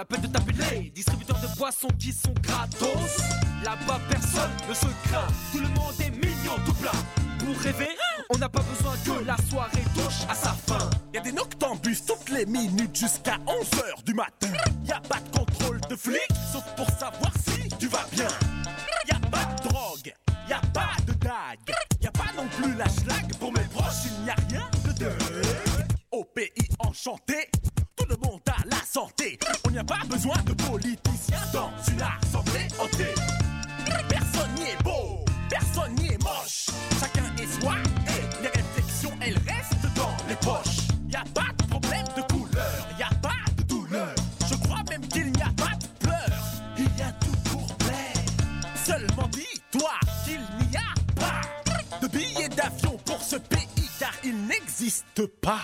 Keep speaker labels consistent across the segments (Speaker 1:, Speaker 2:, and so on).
Speaker 1: la peine de taper les distributeurs de boissons qui sont gratos. Là-bas personne ne se craint, tout le monde est mignon tout plat. Pour rêver, on n'a pas besoin que la soirée touche à sa fin.
Speaker 2: Y'a des noctambus toutes les minutes jusqu'à 11h du matin. Y'a pas de contrôle de flic, sauf pour savoir si tu vas bien. Y'a pas de drogue, y'a pas de dague. Y'a pas non plus la schlag, pour mes proches il n'y a rien de dingue. Au pays enchanté, tout le monde a la santé. On n'y a pas besoin de politiciens dans une assemblée hantée. Personne n'y est beau, personne n'y est moche. Chacun est soi et les réflexions elles restent dans les poches. Y'a pas de problème de couleur, y'a pas de douleur. Je crois même qu'il n'y a pas de pleurs. Il y a tout pour plaire. Seulement dis-toi qu'il n'y a pas de billets d'avion pour ce pays car il n'existe pas.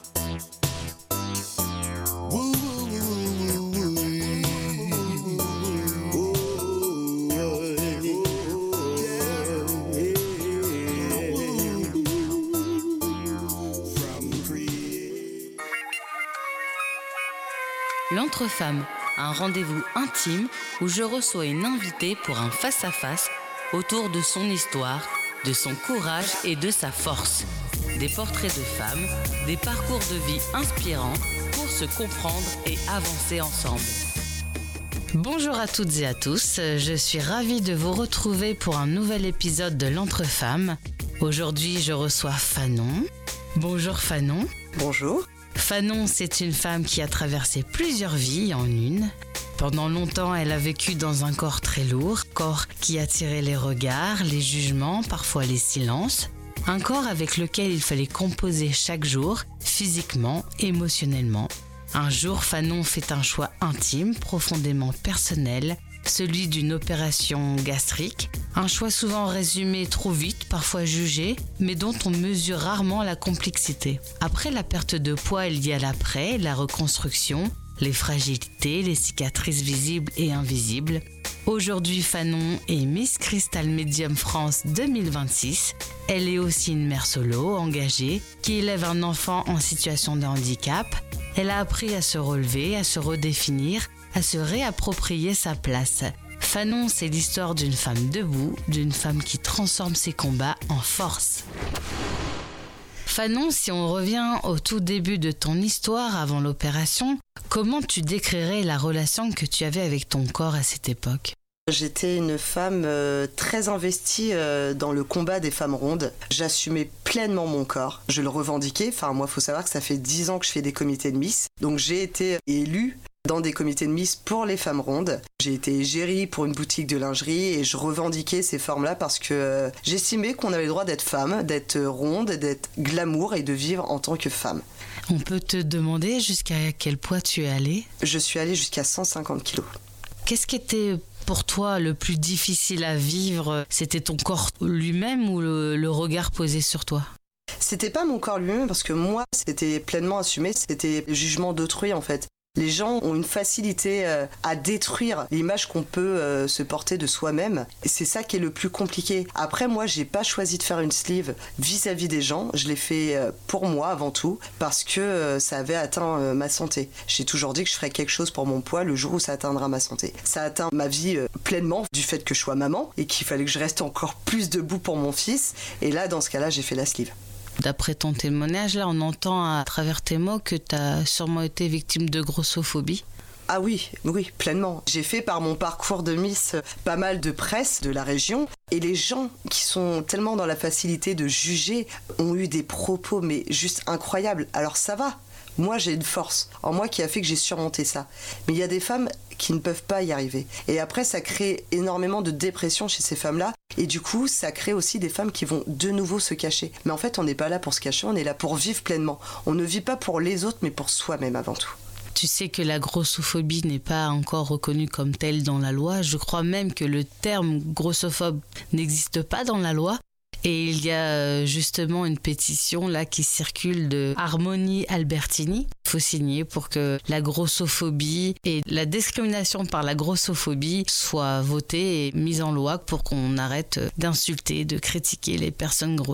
Speaker 3: L'Entre-Femmes, un rendez-vous intime où je reçois une invitée pour un face-à-face autour de son histoire, de son courage et de sa force. Des portraits de femmes, des parcours de vie inspirants pour se comprendre et avancer ensemble. Bonjour à toutes et à tous, je suis ravie de vous retrouver pour un nouvel épisode de l'Entre-Femmes. Aujourd'hui, je reçois Fanon. Bonjour Fanon.
Speaker 4: Bonjour.
Speaker 3: Fanon, c'est une femme qui a traversé plusieurs vies en une. Pendant longtemps, elle a vécu dans un corps très lourd, corps qui attirait les regards, les jugements, parfois les silences. Un corps avec lequel il fallait composer chaque jour, physiquement, émotionnellement. Un jour, Fanon fait un choix intime, profondément personnel, celui d'une opération gastrique. Un choix souvent résumé trop vite, parfois jugé, mais dont on mesure rarement la complexité. Après la perte de poids, il y a l'après, la reconstruction, les fragilités, les cicatrices visibles et invisibles. Aujourd'hui, Fanon est Miss Crystal Medium France 2026. Elle est aussi une mère solo, engagée, qui élève un enfant en situation de handicap. Elle a appris à se relever, à se redéfinir, à se réapproprier sa place. Fanon, c'est l'histoire d'une femme debout, d'une femme qui transforme ses combats en force. Fanon, si on revient au tout début de ton histoire avant l'opération, comment tu décrirais la relation que tu avais avec ton corps à cette époque ?
Speaker 4: J'étais une femme très investie dans le combat des femmes rondes. J'assumais pleinement mon corps. Je le revendiquais. Enfin, moi, il faut savoir que ça fait 10 ans que je fais des comités de Miss. Donc, j'ai été élue dans des comités de Miss pour les femmes rondes. J'ai été égérie pour une boutique de lingerie et je revendiquais ces formes-là parce que j'estimais qu'on avait le droit d'être femme, d'être ronde, d'être glamour et de vivre en tant que femme.
Speaker 3: On peut te demander jusqu'à quel poids tu es allée ?
Speaker 4: Je suis allée jusqu'à 150 kilos.
Speaker 3: Qu'est-ce qui était pour toi le plus difficile à vivre ? C'était ton corps lui-même ou le regard posé sur toi ?
Speaker 4: C'était pas mon corps lui-même parce que moi, c'était pleinement assumé, c'était le jugement d'autrui en fait. Les gens ont une facilité à détruire l'image qu'on peut se porter de soi-même. Et c'est ça qui est le plus compliqué. Après, moi, j'ai pas choisi de faire une sleeve vis-à-vis des gens. Je l'ai fait pour moi avant tout parce que ça avait atteint ma santé. J'ai toujours dit que je ferais quelque chose pour mon poids le jour où ça atteindra ma santé. Ça a atteint ma vie pleinement du fait que je sois maman et qu'il fallait que je reste encore plus debout pour mon fils. Et là, dans ce cas-là, j'ai fait la sleeve.
Speaker 3: D'après ton témoignage, là, on entend à travers tes mots que tu as sûrement été victime de grossophobie.
Speaker 4: Ah oui, pleinement. J'ai fait par mon parcours de Miss pas mal de presse de la région et les gens qui sont tellement dans la facilité de juger ont eu des propos mais juste incroyables. Alors ça va, moi j'ai une force en moi qui a fait que j'ai surmonté ça. Mais il y a des femmes qui ne peuvent pas y arriver. Et après ça crée énormément de dépression chez ces femmes-là. Et du coup, ça crée aussi des femmes qui vont de nouveau se cacher. Mais en fait, on n'est pas là pour se cacher, on est là pour vivre pleinement. On ne vit pas pour les autres, mais pour soi-même avant tout.
Speaker 3: Tu sais que la grossophobie n'est pas encore reconnue comme telle dans la loi. Je crois même que le terme grossophobe n'existe pas dans la loi. Et il y a justement une pétition là qui circule de Harmonie Albertini. Il faut signer pour que la grossophobie et la discrimination par la grossophobie soient votées et mises en loi pour qu'on arrête d'insulter, de critiquer les personnes grosses.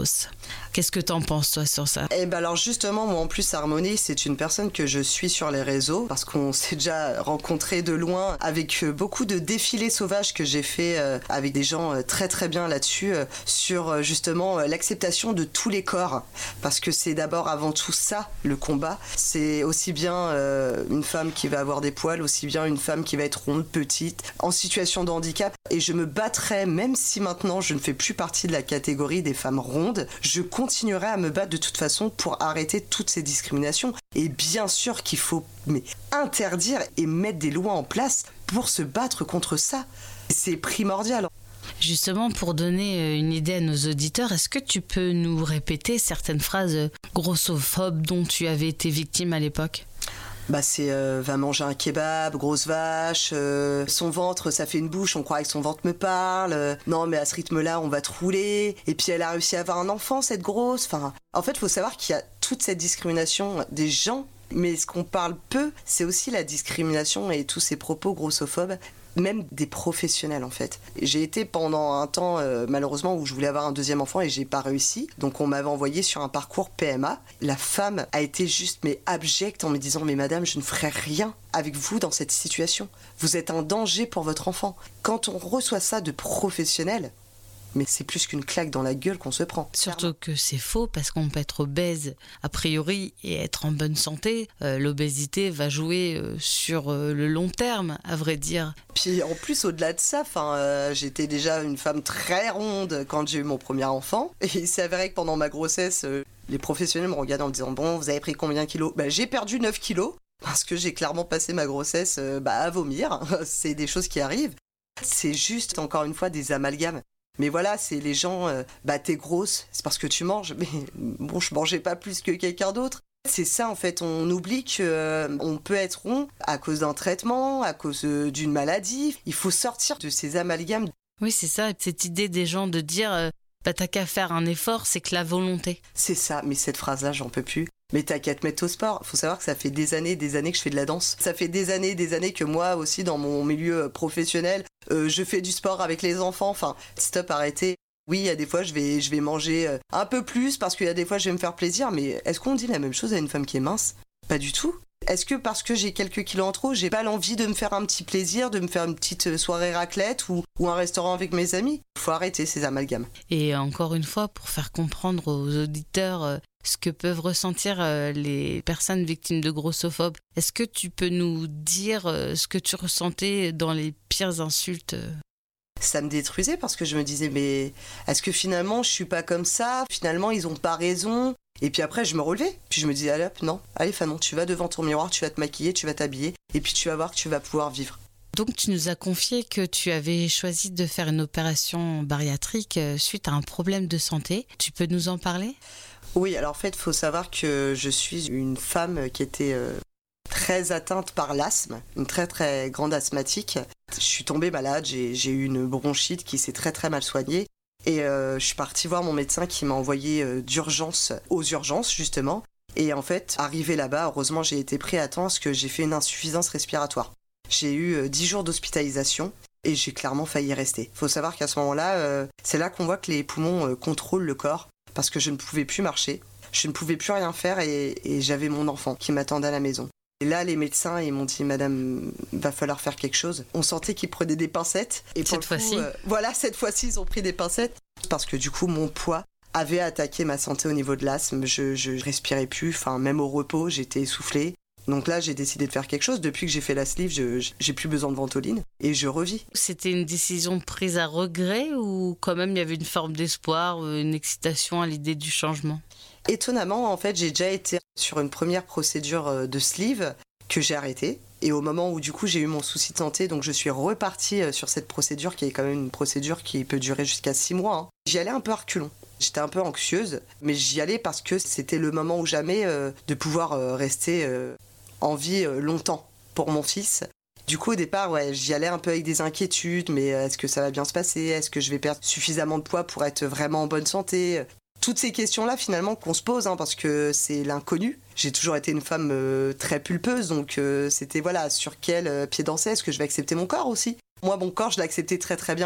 Speaker 3: Qu'est-ce que t'en penses, toi, sur ça?
Speaker 4: Eh ben alors justement, moi en plus, Harmonie, c'est une personne que je suis sur les réseaux parce qu'on s'est déjà rencontrés de loin avec beaucoup de défilés sauvages que j'ai fait avec des gens très très bien là-dessus sur justement l'acceptation de tous les corps, parce que c'est d'abord avant tout ça le combat. C'est aussi bien une femme qui va avoir des poils, aussi bien une femme qui va être ronde, petite, en situation de handicap, et je me battrai, même si maintenant je ne fais plus partie de la catégorie des femmes rondes, je continuerai à me battre de toute façon pour arrêter toutes ces discriminations. Et bien sûr qu'il faut interdire et mettre des lois en place pour se battre contre ça. C'est primordial.
Speaker 3: Justement, pour donner une idée à nos auditeurs, est-ce que tu peux nous répéter certaines phrases grossophobes dont tu avais été victime à l'époque?
Speaker 4: C'est va manger un kebab, grosse vache, son ventre ça fait une bouche, on croirait que son ventre me parle, non mais à ce rythme-là on va te rouler, et puis elle a réussi à avoir un enfant cette grosse, en fait il faut savoir qu'il y a toute cette discrimination des gens, mais ce qu'on parle peu c'est aussi la discrimination et tous ces propos grossophobes, même des professionnels en fait. J'ai été pendant un temps malheureusement où je voulais avoir un deuxième enfant et j'ai pas réussi, donc on m'avait envoyé sur un parcours PMA. La femme a été juste abjecte en me disant mais madame, je ne ferai rien avec vous dans cette situation, vous êtes un danger pour votre enfant. Quand on reçoit ça de professionnels, mais c'est plus qu'une claque dans la gueule qu'on se prend.
Speaker 3: Surtout que c'est faux, parce qu'on peut être obèse a priori et être en bonne santé. L'obésité va jouer sur le long terme, à vrai dire.
Speaker 4: Puis en plus, au-delà de ça, j'étais déjà une femme très ronde quand j'ai eu mon premier enfant. Et il s'avérait que pendant ma grossesse, les professionnels me regardaient en me disant « Bon, vous avez pris combien de kilos ?» J'ai perdu 9 kilos, parce que j'ai clairement passé ma grossesse à vomir. C'est des choses qui arrivent. C'est juste, encore une fois, des amalgames. Mais voilà, c'est les gens, t'es grosse, c'est parce que tu manges. Mais bon, je mangeais pas plus que quelqu'un d'autre. C'est ça en fait, on oublie qu'on peut être rond à cause d'un traitement, à cause d'une maladie. Il faut sortir de ces amalgames.
Speaker 3: Oui, c'est ça, cette idée des gens de dire t'as qu'à faire un effort, c'est que la volonté.
Speaker 4: C'est ça, mais cette phrase-là, j'en peux plus. Mais t'as qu'à te mettre au sport. Faut savoir que ça fait des années que je fais de la danse. Ça fait des années que moi aussi, dans mon milieu professionnel, je fais du sport avec les enfants. Stop, arrêtez. Oui, il y a des fois, je vais manger un peu plus parce qu'il y a des fois, je vais me faire plaisir. Mais est-ce qu'on dit la même chose à une femme qui est mince? Pas du tout. Est-ce que parce que j'ai quelques kilos en trop, j'ai pas l'envie de me faire un petit plaisir, de me faire une petite soirée raclette ou un restaurant avec mes amis? Faut arrêter ces amalgames.
Speaker 3: Et encore une fois, pour faire comprendre aux auditeurs ce que peuvent ressentir les personnes victimes de grossophobes, est-ce que tu peux nous dire ce que tu ressentais dans les pires insultes?
Speaker 4: Ça me détruisait parce que je me disais mais est-ce que finalement je suis pas comme ça? Finalement ils ont pas raison. Et puis après je me relevais, puis je me disais allez hop, non, allez Fanon, tu vas devant ton miroir, tu vas te maquiller, tu vas t'habiller et puis tu vas voir que tu vas pouvoir vivre.
Speaker 3: Donc tu nous as confié que tu avais choisi de faire une opération bariatrique suite à un problème de santé. Tu peux nous en parler?
Speaker 4: Oui, alors en fait, il faut savoir que je suis une femme qui était très atteinte par l'asthme, une très très grande asthmatique. Je suis tombée malade, j'ai eu une bronchite qui s'est très très mal soignée. Et je suis partie voir mon médecin qui m'a envoyé d'urgence aux urgences justement. Et en fait, arrivé là-bas, heureusement j'ai été pris à temps parce que j'ai fait une insuffisance respiratoire. J'ai eu 10 jours d'hospitalisation et j'ai clairement failli y rester. Il faut savoir qu'à ce moment-là, c'est là qu'on voit que les poumons contrôlent le corps parce que je ne pouvais plus marcher, je ne pouvais plus rien faire et j'avais mon enfant qui m'attendait à la maison. Et là, les médecins, ils m'ont dit, madame, va falloir faire quelque chose. On sentait qu'ils prenaient des pincettes. Et
Speaker 3: cette fois-ci
Speaker 4: cette fois-ci, ils ont pris des pincettes. Parce que du coup, mon poids avait attaqué ma santé au niveau de l'asthme. Je respirais plus, même au repos, j'étais essoufflée. Donc là, j'ai décidé de faire quelque chose. Depuis que j'ai fait la sleeve, j'ai plus besoin de ventoline et je revis.
Speaker 3: C'était une décision prise à regret ou quand même il y avait une forme d'espoir, une excitation à l'idée du changement?
Speaker 4: Étonnamment, en fait, j'ai déjà été sur une première procédure de sleeve que j'ai arrêtée. Et au moment où, du coup, j'ai eu mon souci de santé, donc je suis repartie sur cette procédure qui est quand même une procédure qui peut durer jusqu'à 6 mois. J'y allais un peu à reculons. J'étais un peu anxieuse, mais j'y allais parce que c'était le moment ou jamais de pouvoir rester en vie longtemps pour mon fils. Du coup, au départ, j'y allais un peu avec des inquiétudes, mais est-ce que ça va bien se passer? Est-ce que je vais perdre suffisamment de poids pour être vraiment en bonne santé? Toutes ces questions-là, finalement, qu'on se pose, parce que c'est l'inconnu. J'ai toujours été une femme très pulpeuse, donc c'était sur quel pied danser? Est-ce que je vais accepter mon corps aussi? Moi, mon corps, je l'acceptais très très bien avant.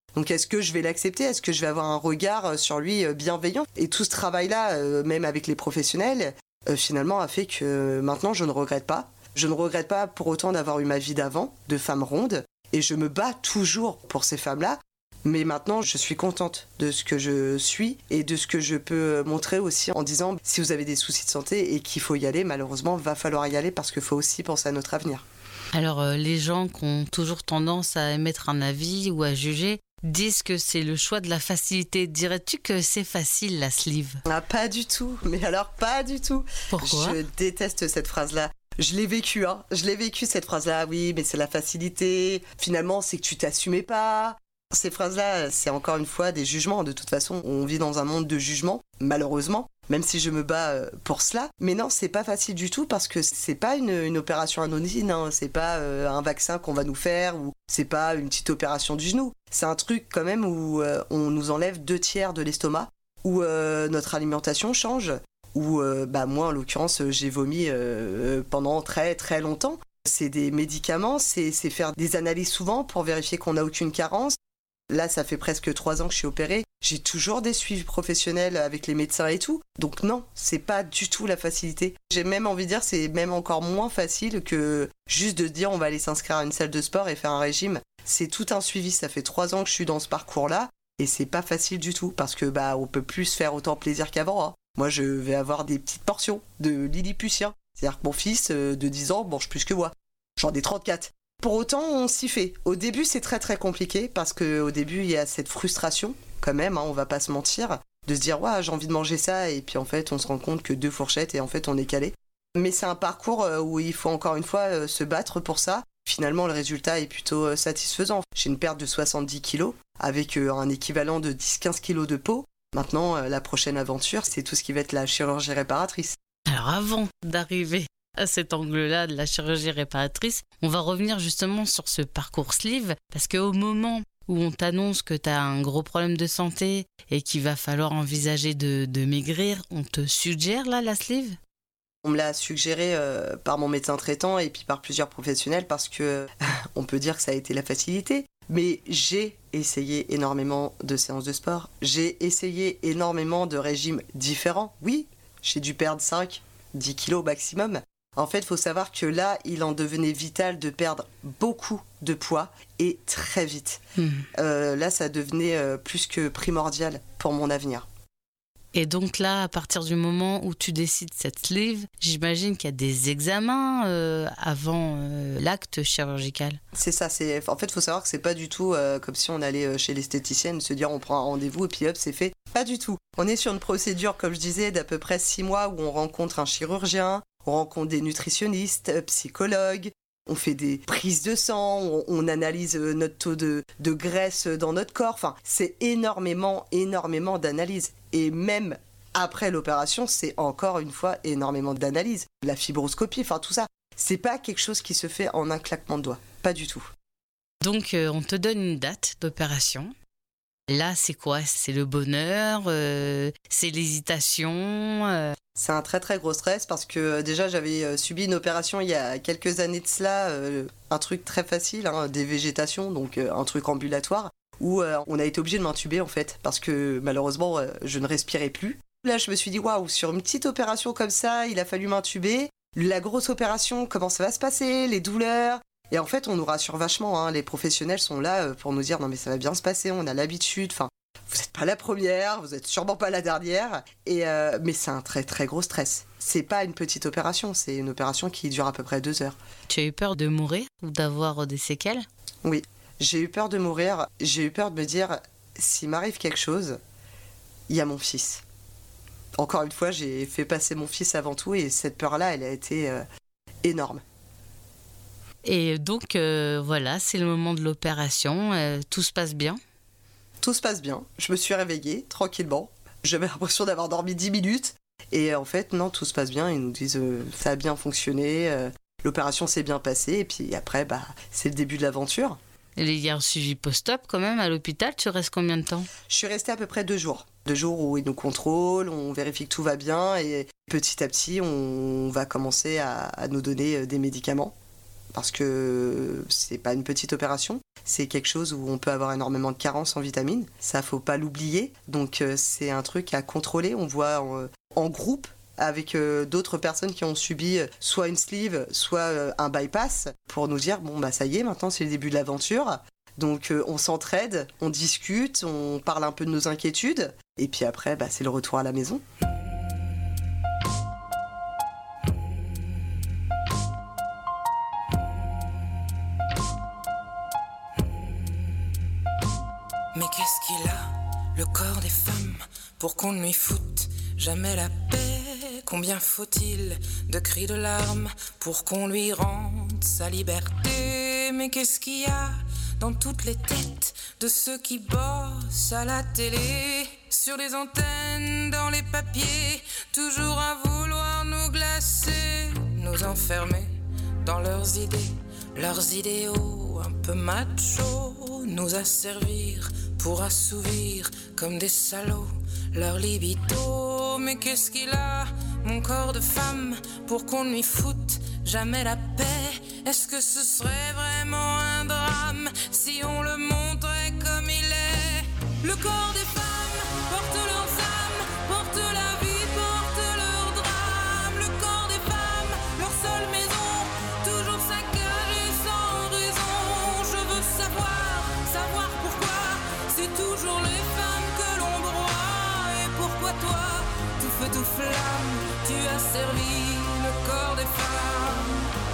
Speaker 4: Donc est-ce que je vais l'accepter? Est-ce que je vais avoir un regard sur lui bienveillant? Et tout ce travail-là, même avec les professionnels, finalement a fait que maintenant je ne regrette pas. Je ne regrette pas pour autant d'avoir eu ma vie d'avant, de femme ronde, et je me bats toujours pour ces femmes-là. Mais maintenant, je suis contente de ce que je suis et de ce que je peux montrer aussi en disant si vous avez des soucis de santé et qu'il faut y aller, malheureusement, va falloir y aller parce qu'il faut aussi penser à notre avenir.
Speaker 3: Alors, les gens qui ont toujours tendance à émettre un avis ou à juger disent que c'est le choix de la facilité. Dirais-tu que c'est facile, la sleeve?
Speaker 4: Ah, pas du tout. Mais alors, pas du tout.
Speaker 3: Pourquoi?
Speaker 4: Je déteste cette phrase-là. Je l'ai vécu, hein. Je l'ai vécu, cette phrase-là. Oui, mais c'est la facilité. Finalement, c'est que tu t'assumais pas. Ces phrases-là, c'est encore une fois des jugements. De toute façon, on vit dans un monde de jugements, malheureusement, même si je me bats pour cela. Mais non, c'est pas facile du tout parce que c'est pas une opération anodine, hein. C'est pas un vaccin qu'on va nous faire ou c'est pas une petite opération du genou. C'est un truc quand même où on nous enlève 2/3 de l'estomac, où notre alimentation change, où moi en l'occurrence j'ai vomi pendant très très longtemps. C'est des médicaments, c'est faire des analyses souvent pour vérifier qu'on n'a aucune carence. Là, ça fait presque 3 ans que je suis opérée. J'ai toujours des suivis professionnels avec les médecins et tout. Donc non, c'est pas du tout la facilité. J'ai même envie de dire, c'est même encore moins facile que juste de dire on va aller s'inscrire à une salle de sport et faire un régime. C'est tout un suivi. Ça fait 3 ans que je suis dans ce parcours-là et c'est pas facile du tout parce que on peut plus se faire autant plaisir qu'avant, hein. Moi, je vais avoir des petites portions de Lilliputien. C'est-à-dire que mon fils de 10 ans mange plus que moi. J'en ai 34. Pour autant, on s'y fait. Au début, c'est très très compliqué parce qu'au début, il y a cette frustration quand même, hein, on va pas se mentir, de se dire ouais, j'ai envie de manger ça et puis en fait, on se rend compte que 2 fourchettes et en fait, on est calé. Mais c'est un parcours où il faut encore une fois se battre pour ça. Finalement, le résultat est plutôt satisfaisant. J'ai une perte de 70 kilos avec un équivalent de 10-15 kilos de peau. Maintenant, la prochaine aventure, c'est tout ce qui va être la chirurgie réparatrice.
Speaker 3: Alors avant d'arriver à cet angle-là de la chirurgie réparatrice, on va revenir justement sur ce parcours sleeve, parce qu'au moment où on t'annonce que tu as un gros problème de santé et qu'il va falloir envisager de maigrir, on te suggère là la sleeve?
Speaker 4: On me l'a suggéré par mon médecin traitant et puis par plusieurs professionnels parce que on peut dire que ça a été la facilité. Mais j'ai essayé énormément de séances de sport. J'ai essayé énormément de régimes différents. Oui, j'ai dû perdre 5-10 kilos maximum. En fait, il faut savoir que là, il en devenait vital de perdre beaucoup de poids et très vite. Là, ça devenait plus que primordial pour mon avenir.
Speaker 3: Et donc là, à partir du moment où tu décides cette sleeve, j'imagine qu'il y a des examens avant l'acte chirurgical.
Speaker 4: C'est ça. En fait, il faut savoir que c'est pas du tout comme si on allait chez l'esthéticienne se dire on prend un rendez-vous et puis hop, c'est fait. Pas du tout. On est sur une procédure, comme je disais, d'à peu près 6 mois où on rencontre un chirurgien, on rencontre des nutritionnistes, psychologues, on fait des prises de sang, on analyse notre taux de graisse dans notre corps. Enfin, c'est énormément d'analyses. Et même après l'opération, c'est encore une fois énormément d'analyses. La fibroscopie, enfin tout ça. C'est pas quelque chose qui se fait en un claquement de doigts. Pas du tout.
Speaker 3: Donc, on te donne une date d'opération. Là, c'est quoi? C'est le bonheur? C'est l'hésitation?
Speaker 4: C'est un très très gros stress parce que déjà j'avais subi une opération il y a quelques années de cela, un truc très facile, hein, des végétations, donc un truc ambulatoire, où on a été obligé de m'intuber en fait, parce que malheureusement je ne respirais plus. Là je me suis dit waouh, sur une petite opération comme ça, il a fallu m'intuber. La grosse opération, comment ça va se passer, les douleurs. Et en fait on nous rassure vachement, hein, les professionnels sont là pour nous dire non mais ça va bien se passer, on a l'habitude, enfin... Vous n'êtes pas la première, vous n'êtes sûrement pas la dernière, mais c'est un très très gros stress. C'est pas une petite opération, c'est une opération qui dure à peu près 2 heures.
Speaker 3: Tu as eu peur de mourir ou d'avoir des séquelles?
Speaker 4: Oui, j'ai eu peur de mourir, j'ai eu peur de me dire, s'il m'arrive quelque chose, il y a mon fils. Encore une fois, j'ai fait passer mon fils avant tout et cette peur-là, elle a été énorme.
Speaker 3: Et donc, voilà, c'est le moment de l'opération, tout se passe bien?
Speaker 4: Tout se passe bien, je me suis réveillée tranquillement, j'avais l'impression d'avoir dormi 10 minutes et en fait non, tout se passe bien, ils nous disent ça a bien fonctionné, l'opération s'est bien passée et puis après c'est le début de l'aventure.
Speaker 3: Il y a un suivi post-op quand même à l'hôpital, tu restes combien de temps?
Speaker 4: Je suis restée à peu près 2 jours. 2 jours où ils nous contrôlent, on vérifie que tout va bien et petit à petit on va commencer à nous donner des médicaments. parce que c'est pas une petite opération. C'est quelque chose où on peut avoir énormément de carences en vitamines. Ça, faut pas l'oublier. Donc, c'est un truc à contrôler. On voit en groupe avec d'autres personnes qui ont subi soit une sleeve, soit un bypass, pour nous dire, bon, bah ça y est, maintenant c'est le début de l'aventure. Donc on s'entraide, on discute, on parle un peu de nos inquiétudes, et puis après, bah, c'est le retour à la maison.
Speaker 5: Mais qu'est-ce qu'il a, le corps des femmes, pour qu'on ne lui foute jamais la paix? Combien faut-il de cris de larmes pour qu'on lui rende sa liberté? Mais qu'est-ce qu'il y a dans toutes les têtes de ceux qui bossent à la télé, sur les antennes, dans les papiers, toujours à vouloir nous glacer, nous enfermer dans leurs idées, leurs idéaux un peu machos, nous asservir pour assouvir comme des salauds leur libido. Mais qu'est-ce qu'il a, mon corps de femme, pour qu'on ne lui foute jamais la paix? Est-ce que ce serait vraiment un drame si on le montrait comme il est? Le corps des femmes porte leurs âmes, porte la vie, porte leur drame. Le corps des femmes, leur seule maison, toujours saccagée sans raison. Je veux savoir pourquoi c'est toujours les femmes que l'on broie. Et pourquoi toi, tout feu, tout flamme, tu as servi le corps des femmes?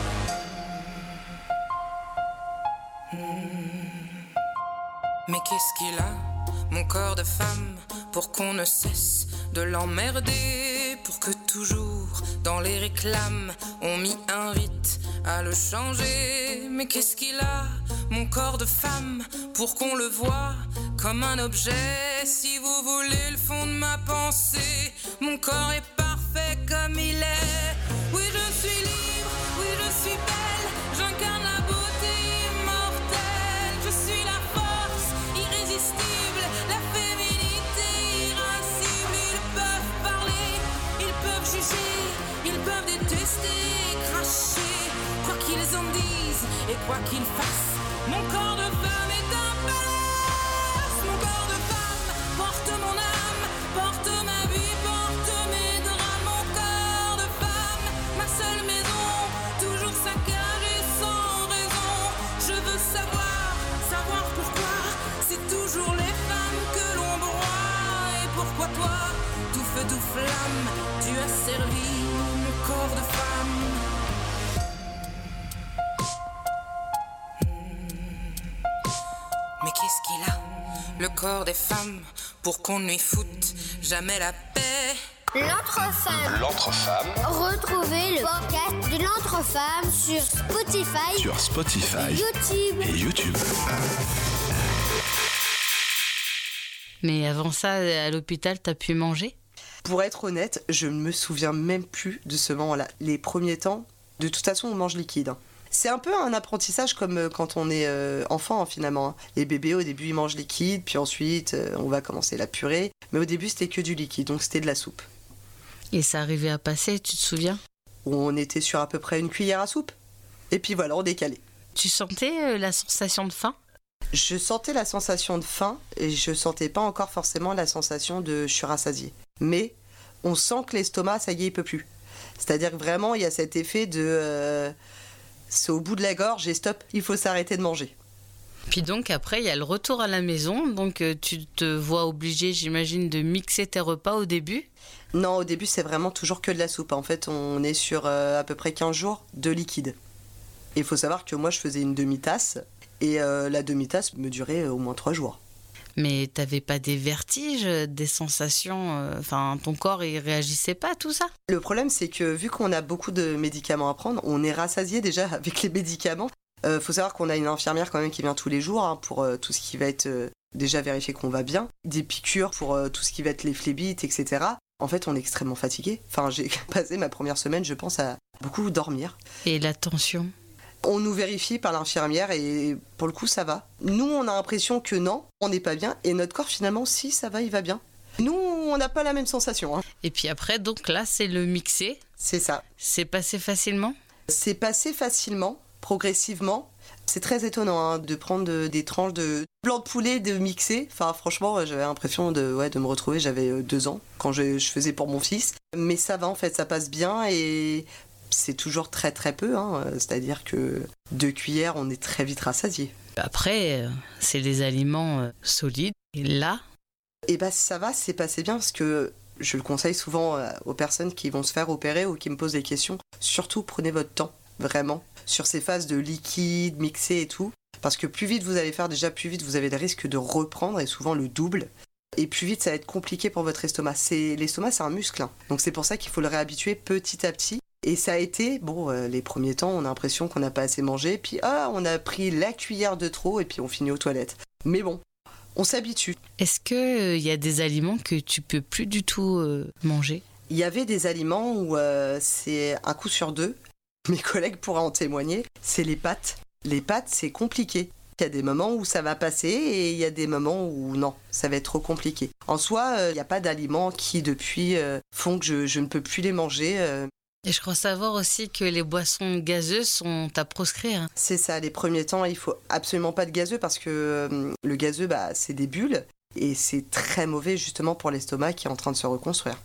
Speaker 5: Mais qu'est-ce qu'il a, mon corps de femme, pour qu'on ne cesse de l'emmerder, pour que toujours dans les réclames on m'y invite à le changer? Mais qu'est-ce qu'il a, mon corps de femme, pour qu'on le voit comme un objet? Si vous voulez le fond de ma pensée, mon corps est parfait comme il est. Oui, je suis libre, oui, je suis belle, j'incarne la beauté immortelle. Je suis la force irrésistible, la féminité irascible. Ils peuvent parler, ils peuvent juger, ils peuvent détester, cracher, quoi qu'ils en disent et quoi qu'ils fassent. Mon corps de femme est un palace. Mon corps de femme porte mon âme, porte ma vie, porte mes drames. Mon corps de femme, ma seule maison, toujours saccagée sans raison. Je veux savoir pourquoi c'est toujours les femmes que l'on broie. Et pourquoi toi, tout feu, tout flamme, tu as servi le corps de femme? Mais qu'est-ce qu'il a, le corps des femmes, pour qu'on ne lui foute jamais la paix?
Speaker 6: L'Entre-Femme.
Speaker 7: L'Entre-Femme.
Speaker 6: Retrouvez le podcast de L'Entre-Femme sur Spotify,
Speaker 7: YouTube.
Speaker 3: Mais avant ça, à l'hôpital, t'as pu manger?
Speaker 4: Pour être honnête, je ne me souviens même plus de ce moment-là. Les premiers temps, de toute façon, on mange liquide. C'est un peu un apprentissage comme quand on est enfant, finalement. Les bébés, au début, ils mangent liquide, puis ensuite, on va commencer la purée. Mais au début, c'était que du liquide, donc c'était de la soupe.
Speaker 3: Et ça arrivait à passer, tu te souviens?
Speaker 4: On était sur à peu près une cuillère à soupe. Et puis voilà, on décalait.
Speaker 3: Tu sentais la sensation de faim?
Speaker 4: Je sentais la sensation de faim et je sentais pas encore forcément la sensation de je suis rassasié. Mais on sent que l'estomac, ça y est, il peut plus. C'est-à-dire que vraiment, il y a cet effet de... c'est au bout de la gorge et stop, il faut s'arrêter de manger.
Speaker 3: Puis donc après, il y a le retour à la maison. Donc tu te vois obligé, j'imagine, de mixer tes repas au début?
Speaker 4: Non, au début, c'est vraiment toujours que de la soupe. En fait, on est sur à peu près 15 jours de liquide. Il faut savoir que moi, je faisais une demi-tasse. Et la demi-tasse me durait au moins 3 jours.
Speaker 3: Mais t'avais pas des vertiges, des sensations... Enfin, ton corps, il réagissait pas à tout ça?
Speaker 4: Le problème, c'est que vu qu'on a beaucoup de médicaments à prendre, on est rassasié déjà avec les médicaments. Faut savoir qu'on a une infirmière quand même qui vient tous les jours pour tout ce qui va être... déjà vérifier qu'on va bien. Des piqûres pour tout ce qui va être les phlébites, etc. En fait, on est extrêmement fatigué. Enfin, j'ai passé ma première semaine, je pense, à beaucoup dormir.
Speaker 3: Et la tension?
Speaker 4: On nous vérifie par l'infirmière et pour le coup, ça va. Nous, on a l'impression que non, on n'est pas bien. Et notre corps, finalement, si, ça va, il va bien. Nous, on n'a pas la même sensation.
Speaker 3: Et puis après, donc là, c'est le mixé.
Speaker 4: C'est ça.
Speaker 3: C'est passé facilement?
Speaker 4: C'est passé facilement. progressivement. C'est très étonnant de prendre des tranches de blanc de poulet, de mixer. Enfin, franchement, j'avais l'impression de me retrouver. J'avais 2 ans quand je faisais pour mon fils. Mais ça va, en fait, ça passe bien et c'est toujours très très peu. C'est-à-dire que 2 cuillères, on est très vite rassasié.
Speaker 3: Après, c'est des aliments solides. Et là,
Speaker 4: ça va, c'est passé bien parce que je le conseille souvent aux personnes qui vont se faire opérer ou qui me posent des questions. Surtout, prenez votre temps, vraiment, sur ces phases de liquide, mixé et tout. Parce que plus vite vous allez faire, déjà plus vite vous avez le risque de reprendre et souvent le double. Et plus vite ça va être compliqué pour votre estomac. L'estomac c'est un muscle, donc c'est pour ça qu'il faut le réhabituer petit à petit. Et ça a été, les premiers temps on a l'impression qu'on n'a pas assez mangé, puis on a pris la cuillère de trop et puis on finit aux toilettes. Mais bon, on s'habitue.
Speaker 3: Est-ce qu'il y a des aliments que tu peux plus du tout manger ?
Speaker 4: Il y avait des aliments où c'est un coup sur 2. Mes collègues pourraient en témoigner, c'est les pâtes. Les pâtes, c'est compliqué. Il y a des moments où ça va passer et il y a des moments où non, ça va être trop compliqué. En soi, il n'y a pas d'aliments qui, depuis, font que je ne peux plus les manger.
Speaker 3: Et je crois savoir aussi que les boissons gazeuses sont à proscrire.
Speaker 4: C'est ça, les premiers temps, il faut absolument pas de gazeux parce que le gazeux, c'est des bulles et c'est très mauvais justement pour l'estomac qui est en train de se reconstruire.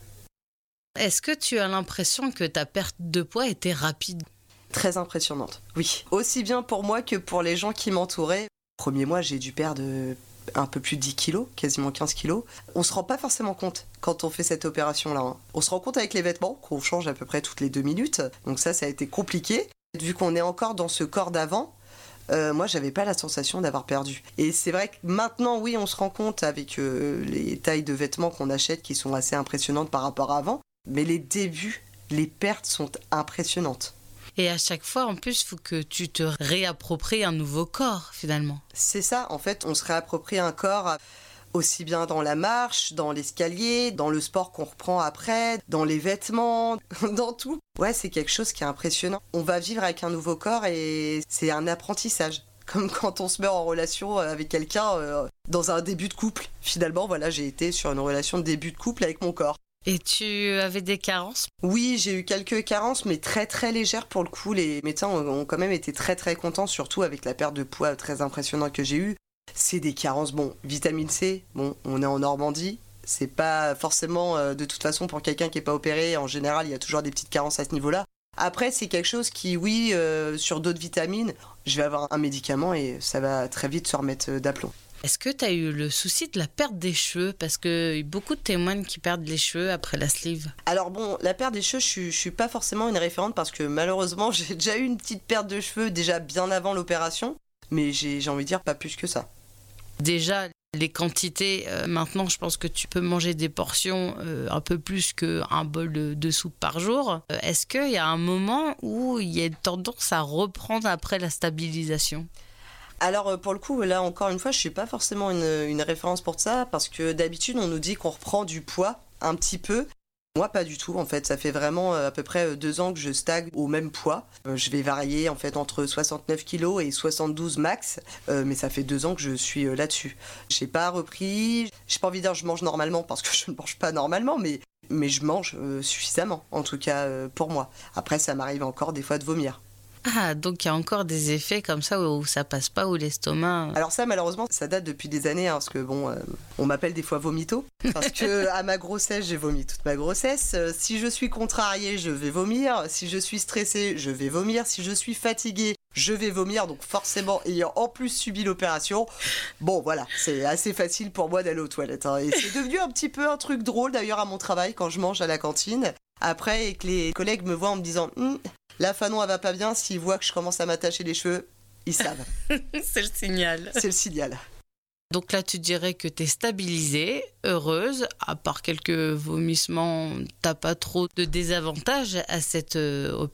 Speaker 3: Est-ce que tu as l'impression que ta perte de poids était rapide ?
Speaker 4: Très impressionnante, oui. Aussi bien pour moi que pour les gens qui m'entouraient. Premier mois, j'ai dû perdre un peu plus de 10 kilos, quasiment 15 kilos. On se rend pas forcément compte quand on fait cette opération-là. On se rend compte avec les vêtements, qu'on change à peu près toutes les 2 minutes. Donc ça a été compliqué. Vu qu'on est encore dans ce corps d'avant, moi, j'avais pas la sensation d'avoir perdu. Et c'est vrai que maintenant, oui, on se rend compte avec les tailles de vêtements qu'on achète qui sont assez impressionnantes par rapport à avant. Mais les débuts, les pertes sont impressionnantes.
Speaker 3: Et à chaque fois, en plus, il faut que tu te réappropries un nouveau corps, finalement.
Speaker 4: C'est ça, en fait, on se réapproprie un corps aussi bien dans la marche, dans l'escalier, dans le sport qu'on reprend après, dans les vêtements, dans tout. Ouais, c'est quelque chose qui est impressionnant. On va vivre avec un nouveau corps et c'est un apprentissage. Comme quand on se met en relation avec quelqu'un dans un début de couple. Finalement, voilà, j'ai été sur une relation de début de couple avec mon corps.
Speaker 3: Et tu avais des carences ?
Speaker 4: Oui, j'ai eu quelques carences, mais très très légères pour le coup. Les médecins ont quand même été très très contents, surtout avec la perte de poids très impressionnante que j'ai eue. C'est des carences, vitamine C, on est en Normandie. C'est pas forcément, de toute façon, pour quelqu'un qui n'est pas opéré, en général, il y a toujours des petites carences à ce niveau-là. Après, c'est quelque chose qui, oui, sur d'autres vitamines, je vais avoir un médicament et ça va très vite se remettre d'aplomb.
Speaker 3: Est-ce que tu as eu le souci de la perte des cheveux ? Parce qu'il y a beaucoup de témoins qui perdent les cheveux après la sleeve.
Speaker 4: Alors la perte des cheveux, je suis pas forcément une référente parce que malheureusement, j'ai déjà eu une petite perte de cheveux déjà bien avant l'opération. Mais j'ai envie de dire pas plus que ça.
Speaker 3: Déjà, les quantités, maintenant, je pense que tu peux manger des portions un peu plus qu'un bol de soupe par jour. Est-ce qu'il y a un moment où il y a une tendance à reprendre après la stabilisation ?
Speaker 4: Alors pour le coup, là encore une fois, je suis pas forcément une référence pour ça parce que d'habitude on nous dit qu'on reprend du poids un petit peu. Moi pas du tout en fait, ça fait vraiment à peu près 2 ans que je stagne au même poids. Je vais varier en fait entre 69 kg et 72 max, mais ça fait 2 ans que je suis là-dessus. J'ai pas repris, j'ai pas envie de dire je mange normalement parce que je ne mange pas normalement, mais je mange suffisamment en tout cas pour moi. Après ça m'arrive encore des fois de vomir.
Speaker 3: Ah, donc il y a encore des effets comme ça où ça passe pas, où l'estomac...
Speaker 4: Alors ça, malheureusement, ça date depuis des années, parce que on m'appelle des fois vomito, parce que à ma grossesse, j'ai vomi toute ma grossesse. Si je suis contrariée, je vais vomir. Si je suis stressée, je vais vomir. Si je suis fatiguée, je vais vomir. Donc forcément, ayant en plus subi l'opération, voilà, c'est assez facile pour moi d'aller aux toilettes. Et c'est devenu un petit peu un truc drôle, d'ailleurs, à mon travail, quand je mange à la cantine. Après, et que les collègues me voient en me disant... Là, Fanon, elle va pas bien. S'ils voient que je commence à m'attacher les cheveux, ils savent.
Speaker 3: C'est le signal.
Speaker 4: C'est le signal.
Speaker 3: Donc là, tu dirais que tu es stabilisée, heureuse. À part quelques vomissements, t'as pas trop de désavantages à cette opération ?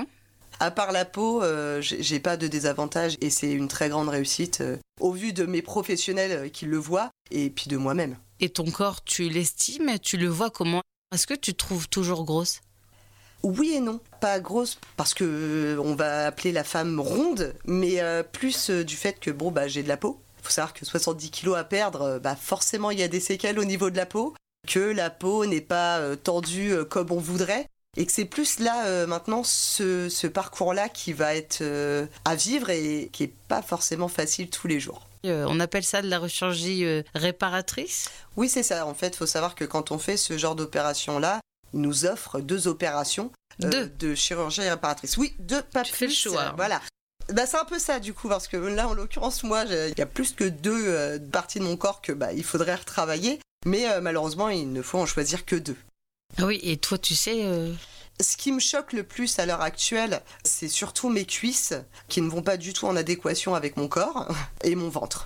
Speaker 4: À part la peau, j'ai pas de désavantages et c'est une très grande réussite au vu de mes professionnels qui le voient et puis de moi-même.
Speaker 3: Et ton corps, tu l'estimes ? Tu le vois comment ? Est-ce que tu te trouves toujours grosse ?
Speaker 4: Oui et non, pas grosse parce que on va appeler la femme ronde, mais plus du fait que j'ai de la peau. Il faut savoir que 70 kilos à perdre, forcément il y a des séquelles au niveau de la peau, que la peau n'est pas tendue comme on voudrait. Et que c'est plus là, maintenant, ce parcours-là qui va être à vivre et qui n'est pas forcément facile tous les jours.
Speaker 3: On appelle ça de la chirurgie réparatrice ?
Speaker 4: Oui, c'est ça. En fait, il faut savoir que quand on fait ce genre d'opération-là, ils nous offrent 2 opérations de chirurgie réparatrice. Oui, 2, pas
Speaker 3: tu
Speaker 4: plus.
Speaker 3: Fais le choix.
Speaker 4: Voilà. C'est un peu ça du coup, parce que là, en l'occurrence, moi, il y a plus que 2 parties de mon corps que il faudrait retravailler. Mais malheureusement, il ne faut en choisir que 2.
Speaker 3: Ah oui, et toi, tu sais...
Speaker 4: Ce qui me choque le plus à l'heure actuelle, c'est surtout mes cuisses, qui ne vont pas du tout en adéquation avec mon corps, et mon ventre.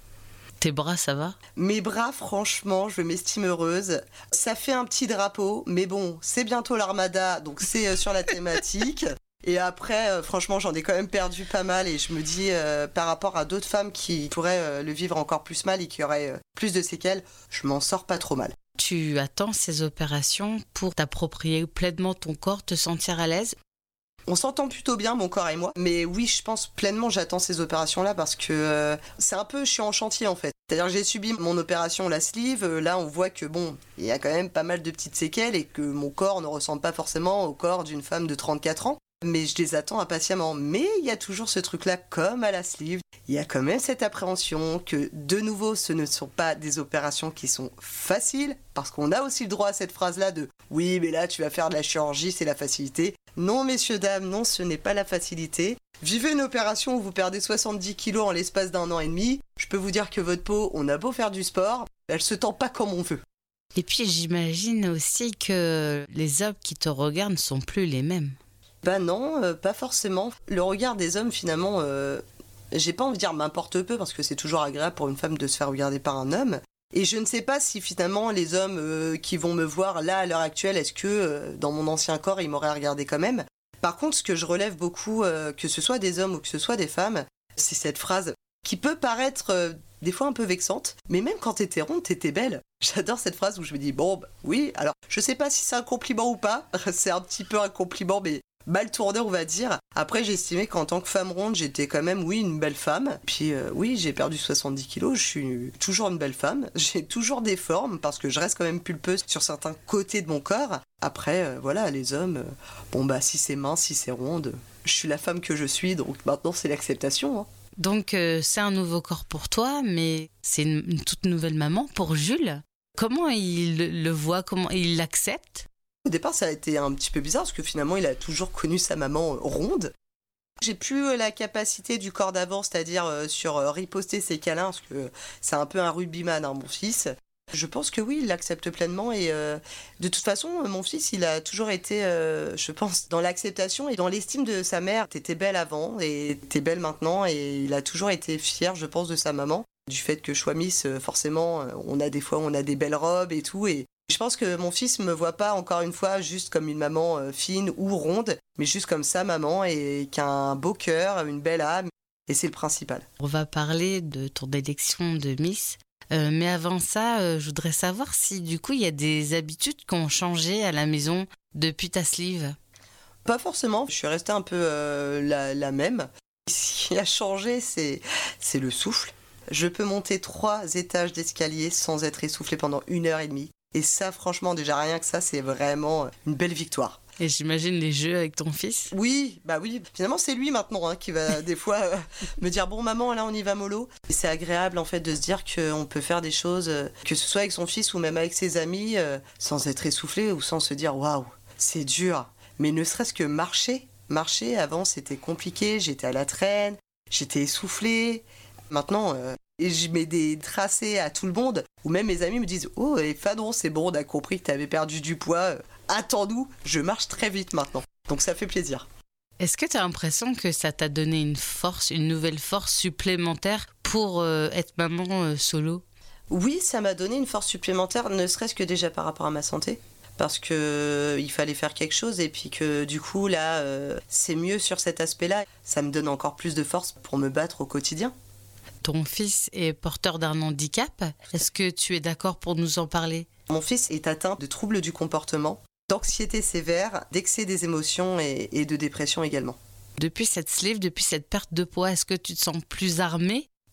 Speaker 3: Tes bras, ça va ?
Speaker 4: Mes bras, franchement, je m'estime heureuse. Ça fait un petit drapeau, mais bon, c'est bientôt l'Armada, donc c'est sur la thématique. Et après, franchement, j'en ai quand même perdu pas mal, et je me dis, par rapport à d'autres femmes qui pourraient le vivre encore plus mal et qui auraient plus de séquelles, je m'en sors pas trop mal.
Speaker 3: Tu attends ces opérations pour t'approprier pleinement ton corps, te sentir à l'aise ?
Speaker 4: On s'entend plutôt bien, mon corps et moi. Mais oui, je pense pleinement j'attends ces opérations-là parce que c'est un peu, je suis en chantier en fait. C'est-à-dire que j'ai subi mon opération la sleeve. Là, on voit que il y a quand même pas mal de petites séquelles et que mon corps ne ressemble pas forcément au corps d'une femme de 34 ans. Mais je les attends impatiemment. Mais il y a toujours ce truc-là, comme à la sleeve. Il y a quand même cette appréhension que, de nouveau, ce ne sont pas des opérations qui sont faciles, parce qu'on a aussi le droit à cette phrase-là de « oui, mais là, tu vas faire de la chirurgie, c'est la facilité ». Non, messieurs, dames, non, ce n'est pas la facilité. Vivez une opération où vous perdez 70 kilos en l'espace d'1 an et demi. Je peux vous dire que votre peau, on a beau faire du sport, elle se tend pas comme on veut.
Speaker 3: Et puis, j'imagine aussi que les hommes qui te regardent ne sont plus les mêmes.
Speaker 4: Non, pas forcément. Le regard des hommes, finalement, j'ai pas envie de dire m'importe peu, parce que c'est toujours agréable pour une femme de se faire regarder par un homme. Et je ne sais pas si finalement les hommes qui vont me voir là à l'heure actuelle, est-ce que dans mon ancien corps, ils m'auraient regardé quand même. Par contre, ce que je relève beaucoup, que ce soit des hommes ou que ce soit des femmes, c'est cette phrase qui peut paraître des fois un peu vexante, mais même quand t'étais ronde, t'étais belle. J'adore cette phrase où je me dis, oui, alors je sais pas si c'est un compliment ou pas, c'est un petit peu un compliment, mais mal tourné, on va dire. Après, j'ai estimé qu'en tant que femme ronde, j'étais quand même, oui, une belle femme. Puis, oui, j'ai perdu 70 kilos, je suis toujours une belle femme. J'ai toujours des formes, parce que je reste quand même pulpeuse sur certains côtés de mon corps. Après, voilà, les hommes, si c'est mince, si c'est ronde, je suis la femme que je suis, donc maintenant, c'est l'acceptation.
Speaker 3: Donc, c'est un nouveau corps pour toi, mais c'est une toute nouvelle maman pour Jules. Comment il le voit, comment il l'accepte ?
Speaker 4: Au départ, ça a été un petit peu bizarre parce que finalement, il a toujours connu sa maman ronde. J'ai plus la capacité du corps d'avant, c'est-à-dire sur riposter ses câlins, parce que c'est un peu un rugbyman, mon fils. Je pense que oui, il l'accepte pleinement et de toute façon, mon fils, il a toujours été, je pense, dans l'acceptation et dans l'estime de sa mère. T'étais belle avant et t'es belle maintenant et il a toujours été fier, je pense, de sa maman. Du fait que je sois Miss, forcément, on a des belles robes et tout et je pense que mon fils me voit pas, encore une fois, juste comme une maman fine ou ronde, mais juste comme sa maman et qui a un beau cœur, une belle âme, et c'est le principal.
Speaker 3: On va parler de ton élection de Miss, mais avant ça, je voudrais savoir si du coup il y a des habitudes qui ont changé à la maison depuis ta sleeve.
Speaker 4: Pas forcément, je suis restée un peu la même. Ce qui a changé, c'est le souffle. Je peux monter 3 étages d'escalier sans être essoufflée pendant 1h30. Et ça, franchement, déjà rien que ça, c'est vraiment une belle victoire.
Speaker 3: Et j'imagine les jeux avec ton fils ?
Speaker 4: Oui. Finalement, c'est lui maintenant qui va des fois me dire « Bon, maman, là, on y va mollo ». Et c'est agréable, en fait, de se dire qu'on peut faire des choses, que ce soit avec son fils ou même avec ses amis, sans être essoufflé ou sans se dire « Waouh, c'est dur ». Mais ne serait-ce que marcher. Marcher, avant, c'était compliqué. J'étais à la traîne, j'étais essoufflée. Maintenant... Et je mets des tracés à tout le monde, où même mes amis me disent « Oh, Fadron, c'est bon, on a compris que tu avais perdu du poids. Attends-nous, je marche très vite maintenant. » Donc ça fait plaisir.
Speaker 3: Est-ce que tu as l'impression que ça t'a donné une nouvelle force supplémentaire pour être maman solo ?
Speaker 4: Oui, ça m'a donné une force supplémentaire, ne serait-ce que déjà par rapport à ma santé. Parce qu'il fallait faire quelque chose et puis que du coup, là, c'est mieux sur cet aspect-là. Ça me donne encore plus de force pour me battre au quotidien.
Speaker 3: Ton fils est porteur d'un handicap. Est-ce que tu es d'accord pour nous en parler ?
Speaker 4: Mon fils est atteint de troubles du comportement, d'anxiété sévère, d'excès des émotions et de dépression également.
Speaker 3: Depuis cette sleeve, depuis cette perte de poids, est-ce que tu te sens plus armée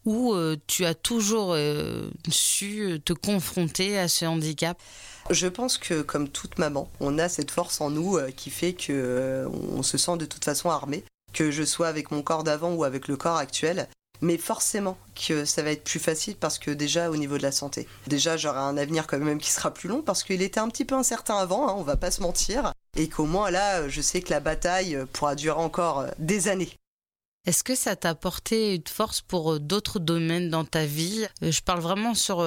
Speaker 3: ou tu as toujours su te confronter à ce handicap ?
Speaker 4: Je pense que, comme toute maman, on a cette force en nous qui fait qu'on se sent de toute façon armé, que je sois avec mon corps d'avant ou avec le corps actuel. Mais forcément que ça va être plus facile parce que déjà au niveau de la santé. Déjà j'aurai un avenir quand même qui sera plus long parce qu'il était un petit peu incertain avant, on va pas se mentir. Et qu'au moins là, je sais que la bataille pourra durer encore des années.
Speaker 3: Est-ce que ça t'a apporté une force pour d'autres domaines dans ta vie ? Je parle vraiment sur